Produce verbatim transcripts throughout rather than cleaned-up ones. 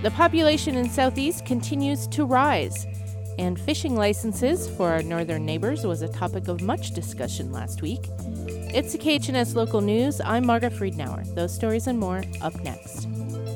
The population in Southeast continues to rise, and fishing licenses for our northern neighbors was a topic of much discussion last week. It's the K H N S Local News. I'm Margaret Friedenauer. Those stories and more up next.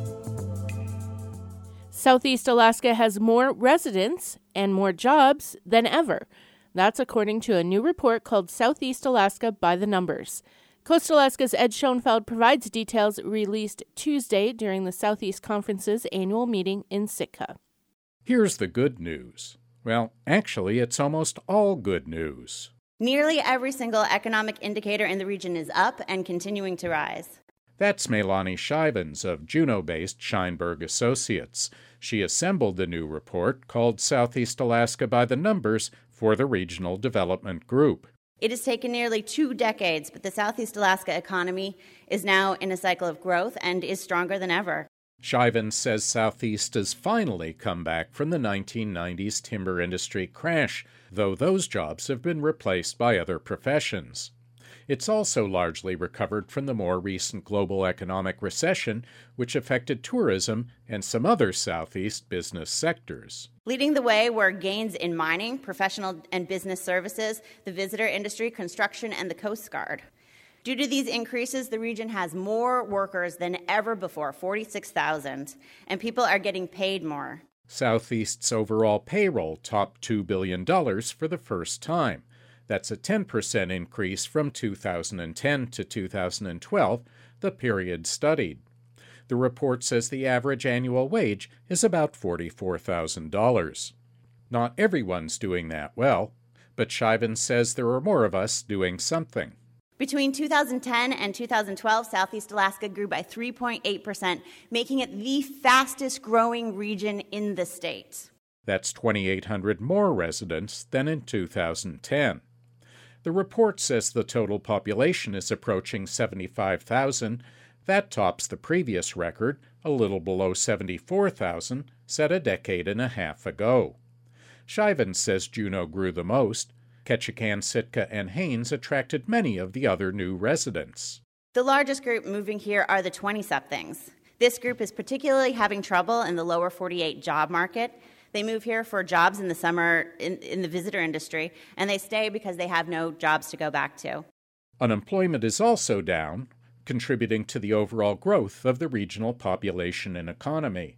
Southeast Alaska has more residents and more jobs than ever. That's according to a new report called Southeast Alaska by the Numbers. Coastal Alaska's Ed Schoenfeld provides details released Tuesday during the Southeast Conference's annual meeting in Sitka. Here's the good news. Well, actually, it's almost all good news. Nearly every single economic indicator in the region is up and continuing to rise. That's Meilani Shivens of Juneau-based Scheinberg Associates. She assembled the new report called Southeast Alaska by the Numbers for the Regional Development Group. It has taken nearly two decades, but the Southeast Alaska economy is now in a cycle of growth and is stronger than ever. Shivens says Southeast has finally come back from the nineteen nineties timber industry crash, though those jobs have been replaced by other professions. It's also largely recovered from the more recent global economic recession, which affected tourism and some other Southeast business sectors. Leading the way were gains in mining, professional and business services, the visitor industry, construction, and the Coast Guard. Due to these increases, the region has more workers than ever before, forty-six thousand, and people are getting paid more. Southeast's overall payroll topped two billion dollars for the first time. That's a ten percent increase from two thousand ten to two thousand twelve, the period studied. The report says the average annual wage is about forty-four thousand dollars. Not everyone's doing that well, but Shivens says there are more of us doing something. Between two thousand ten and two thousand twelve, Southeast Alaska grew by three point eight percent, making it the fastest growing region in the state. That's twenty-eight hundred more residents than in two thousand ten. The report says the total population is approaching seventy-five thousand. That tops the previous record, a little below seventy-four thousand, set a decade and a half ago. Shivens says Juneau grew the most. Ketchikan, Sitka, and Haines attracted many of the other new residents. The largest group moving here are the twenty-somethings. This group is particularly having trouble in the lower forty-eight job market. They move here for jobs in the summer in, in the visitor industry, and they stay because they have no jobs to go back to. Unemployment is also down, contributing to the overall growth of the regional population and economy.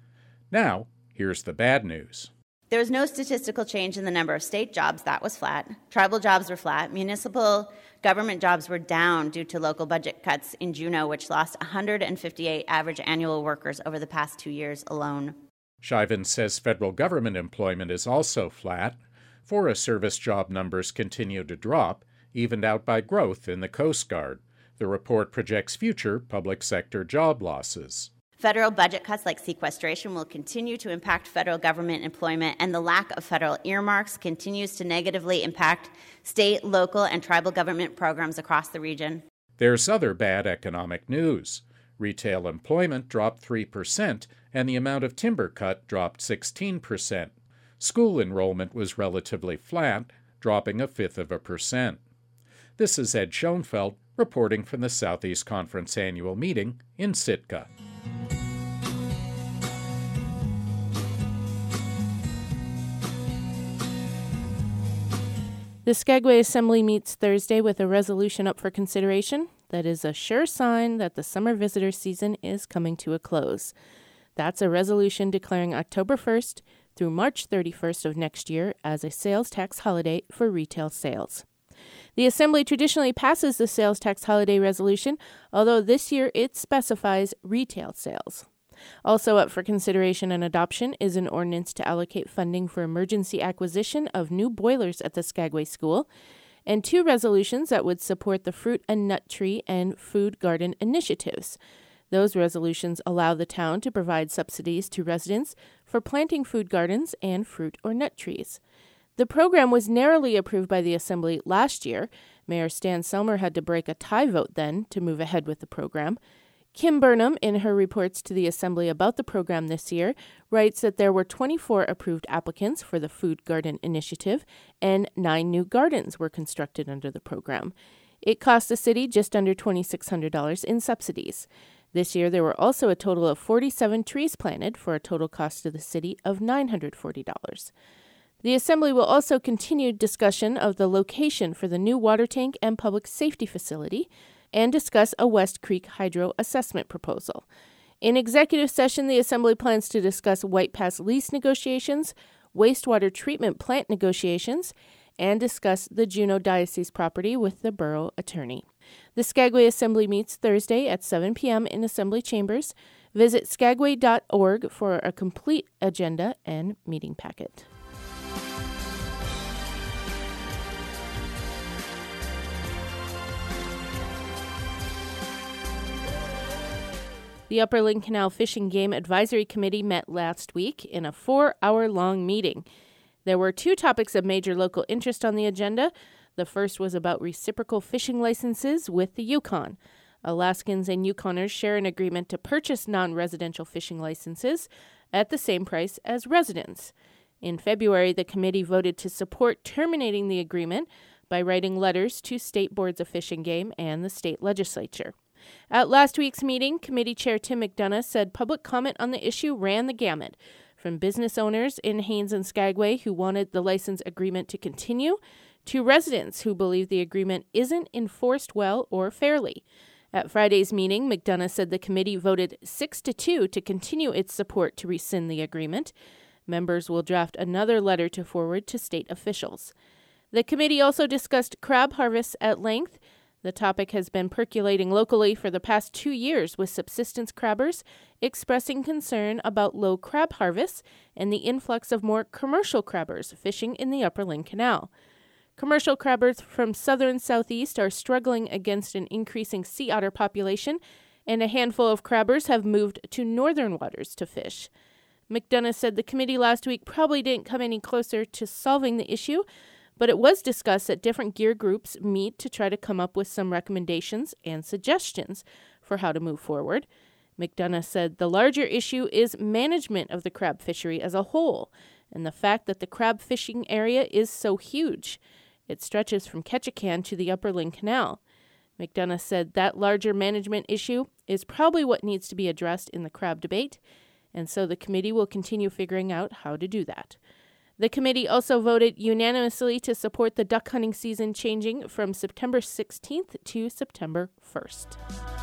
Now, here's the bad news. There was no statistical change in the number of state jobs. That was flat. Tribal jobs were flat. Municipal government jobs were down due to local budget cuts in Juneau, which lost one hundred fifty-eight average annual workers over the past two years alone. Shivens says federal government employment is also flat. Forest Service job numbers continue to drop, evened out by growth in the Coast Guard. The report projects future public sector job losses. Federal budget cuts like sequestration will continue to impact federal government employment, and the lack of federal earmarks continues to negatively impact state, local, and tribal government programs across the region. There's other bad economic news. Retail employment dropped three percent, and the amount of timber cut dropped sixteen percent. School enrollment was relatively flat, dropping a fifth of a percent. This is Ed Schoenfeld reporting from the Southeast Conference annual meeting in Sitka. The Skagway Assembly meets Thursday with a resolution up for consideration that is a sure sign that the summer visitor season is coming to a close. That's a resolution declaring October first through March thirty-first of next year as a sales tax holiday for retail sales. The Assembly traditionally passes the sales tax holiday resolution, although this year it specifies retail sales. Also up for consideration and adoption is an ordinance to allocate funding for emergency acquisition of new boilers at the Skagway School, and two resolutions that would support the fruit and nut tree and food garden initiatives. Those resolutions allow the town to provide subsidies to residents for planting food gardens and fruit or nut trees. The program was narrowly approved by the Assembly last year. Mayor Stan Selmer had to break a tie vote then to move ahead with the program. Kim Burnham, in her reports to the Assembly about the program this year, writes that there were twenty-four approved applicants for the Food Garden Initiative, and nine new gardens were constructed under the program. It cost the city just under two thousand six hundred dollars in subsidies. This year, there were also a total of forty-seven trees planted for a total cost to the city of nine hundred forty dollars. The Assembly will also continue discussion of the location for the new water tank and public safety facility and discuss a West Creek hydro assessment proposal. In executive session, the Assembly plans to discuss White Pass lease negotiations, wastewater treatment plant negotiations, and discuss the Juneau Diocese property with the borough attorney. The Skagway Assembly meets Thursday at seven p.m. in Assembly Chambers. Visit skagway dot org for a complete agenda and meeting packet. The Upper Lynn Canal Fish and Game Advisory Committee met last week in a four-hour-long meeting. There were two topics of major local interest on the agenda. The first was about reciprocal fishing licenses with the Yukon. Alaskans and Yukoners share an agreement to purchase non-residential fishing licenses at the same price as residents. In February, the committee voted to support terminating the agreement by writing letters to state boards of fish and game and the state legislature. At last week's meeting, Committee Chair Tim McDonough said public comment on the issue ran the gamut, from business owners in Haines and Skagway who wanted the license agreement to continue, to residents who believe the agreement isn't enforced well or fairly. At Friday's meeting, McDonough said the committee voted six to two to continue its support to rescind the agreement. Members will draft another letter to forward to state officials. The committee also discussed crab harvests at length. The topic has been percolating locally for the past two years, with subsistence crabbers expressing concern about low crab harvests and the influx of more commercial crabbers fishing in the Upper Lynn Canal. Commercial crabbers from southern southeast are struggling against an increasing sea otter population, and a handful of crabbers have moved to northern waters to fish. McDonough said the committee last week probably didn't come any closer to solving the issue, but it was discussed that different gear groups meet to try to come up with some recommendations and suggestions for how to move forward. McDonough said the larger issue is management of the crab fishery as a whole, and the fact that the crab fishing area is so huge. It stretches from Ketchikan to the Upper Lynn Canal. McDonough said that larger management issue is probably what needs to be addressed in the crab debate, and so the committee will continue figuring out how to do that. The committee also voted unanimously to support the duck hunting season changing from September sixteenth to September first.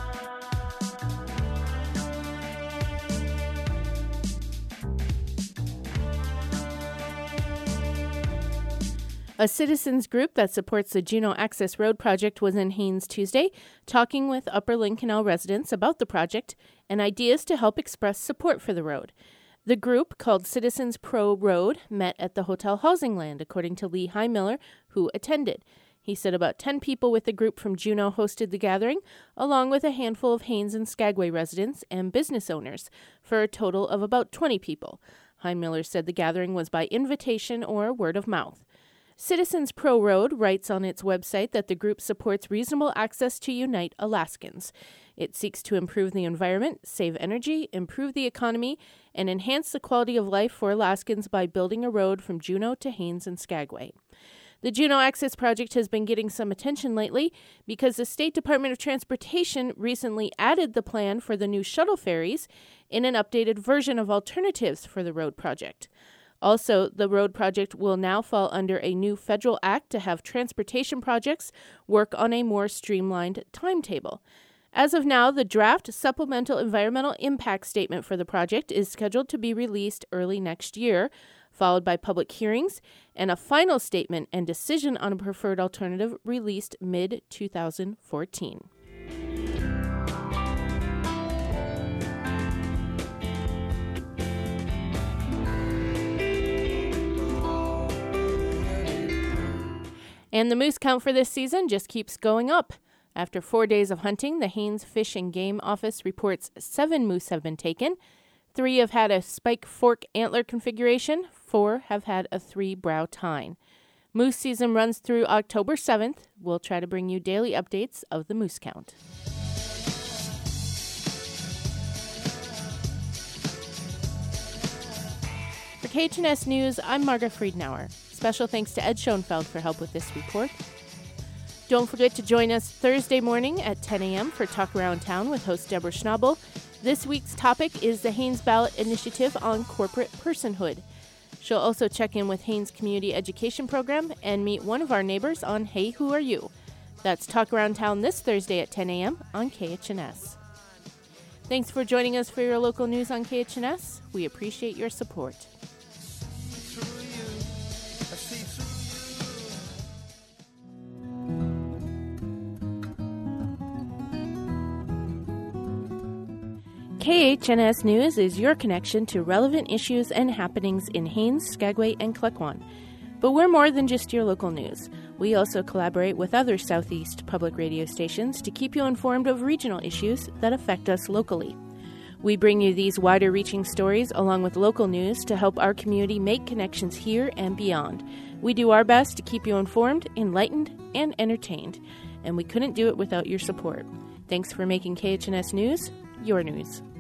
A citizens group that supports the Juneau Access Road project was in Haines Tuesday, talking with Upper Lynn Canal residents about the project and ideas to help express support for the road. The group, called Citizens Pro Road, met at the Hotel Housing Land, according to Lee Highmiller, who attended. He said about ten people with the group from Juneau hosted the gathering, along with a handful of Haines and Skagway residents and business owners, for a total of about twenty people. Highmiller said the gathering was by invitation or word of mouth. Citizens Pro Road writes on its website that the group supports reasonable access to unite Alaskans. It seeks to improve the environment, save energy, improve the economy, and enhance the quality of life for Alaskans by building a road from Juneau to Haines and Skagway. The Juneau Access Project has been getting some attention lately because the State Department of Transportation recently added the plan for the new shuttle ferries in an updated version of alternatives for the road project. Also, the road project will now fall under a new federal act to have transportation projects work on a more streamlined timetable. As of now, the draft supplemental environmental impact statement for the project is scheduled to be released early next year, followed by public hearings and a final statement and decision on a preferred alternative released mid twenty fourteen. And the moose count for this season just keeps going up. After four days of hunting, the Haines Fish and Game Office reports seven moose have been taken. Three have had a spike fork antler configuration. Four have had a three-brow tine. Moose season runs through October seventh. We'll try to bring you daily updates of the moose count. For K H N S News, I'm Margaret Friedenauer. Special thanks to Ed Schoenfeld for help with this report. Don't forget to join us Thursday morning at ten a.m. for Talk Around Town with host Deborah Schnabel. This week's topic is the Haines Ballot Initiative on Corporate Personhood. She'll also check in with Haines Community Education Program and meet one of our neighbors on Hey, Who Are You? That's Talk Around Town this Thursday at ten a.m. on K H N S. Thanks for joining us for your local news on K H N S. We appreciate your support. K H N S News is your connection to relevant issues and happenings in Haines, Skagway, and Klekwan. But we're more than just your local news. We also collaborate with other Southeast public radio stations to keep you informed of regional issues that affect us locally. We bring you these wider-reaching stories along with local news to help our community make connections here and beyond. We do our best to keep you informed, enlightened, and entertained, and we couldn't do it without your support. Thanks for making K H N S News your news.